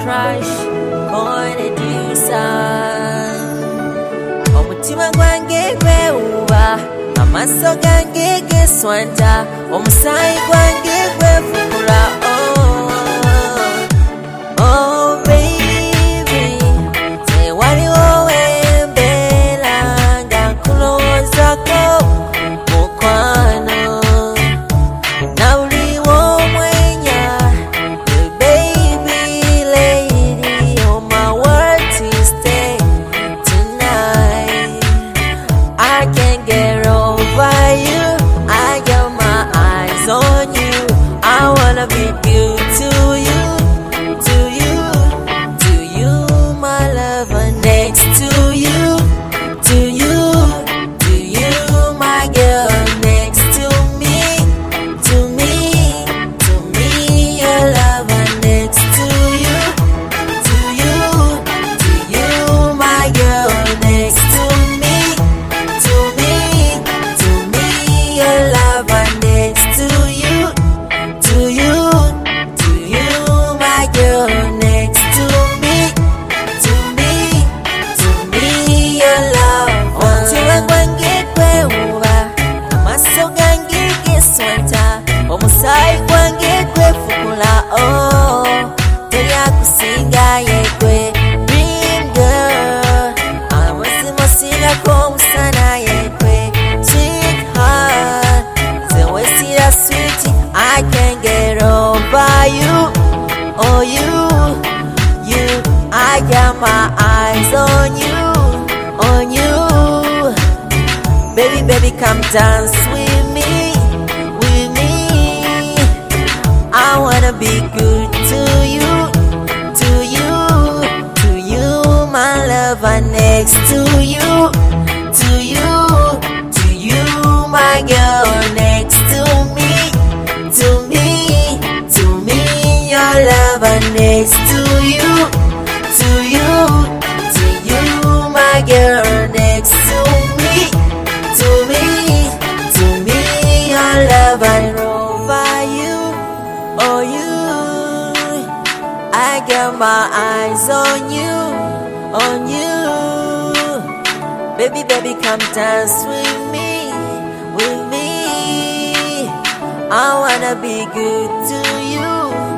crush, producer. Omutima gwange gwewuba, amaaso gange geswanta, omusaayi gwange gwefukula. Oh baby, tewaliwo wembeera nga nkulowoozako mukwano, nawuliwo omwenya. Baby lady, oh my world to stay tonight. I can't get over you, I got my eyes on you. I wanna be good to you, to you, to you, my lover, next to you, to you, to you, my girl, next to me, to me, to me, your lover, next to you, to you, to you, my girl, next to me, to me, to me, your lover, next to you, to you, to you, my girl, next to me, to me, to me, your love. Omutima gwange gwewuba, amaaso gange geswanta, omusaayi gwange gwefukula. Oh, teri akusinga yegwe, dream girl, amazima singako omusana yegwe, sweetheart, zewe sira sweetie, I can't get over you. Oh you, I got my eyes on you. Baby, come dance with me. I wanna be good to you, my lover, next to you, my girl, next to me, your lover, next to you, my girl, next to me, your lover, over you. Oh you, I got my eyes on you. Baby, come dance with me. I wanna be good to you.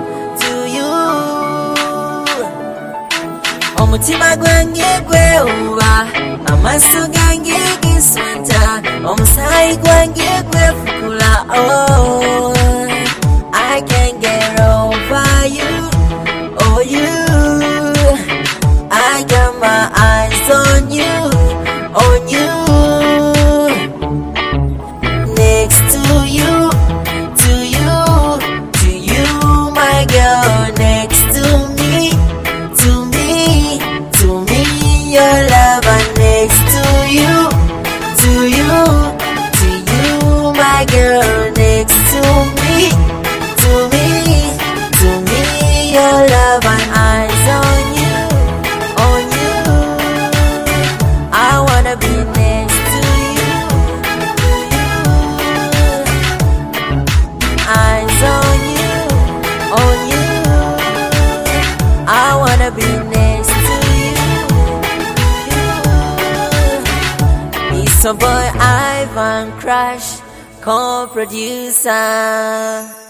Omutima gwange gwewuba, amaaso gange geswanta, omusaayi gwange gwefukula. Oh, I can't get over you. Oh you, I got my eyes on you. Next to you, my girl, next to me, your lover, next to you, my girl, next to me, your lover, eyes on you. I wanna be next to you, eyes on you, I wanna be next to you. It's a boy Ivan Crush, co-producer.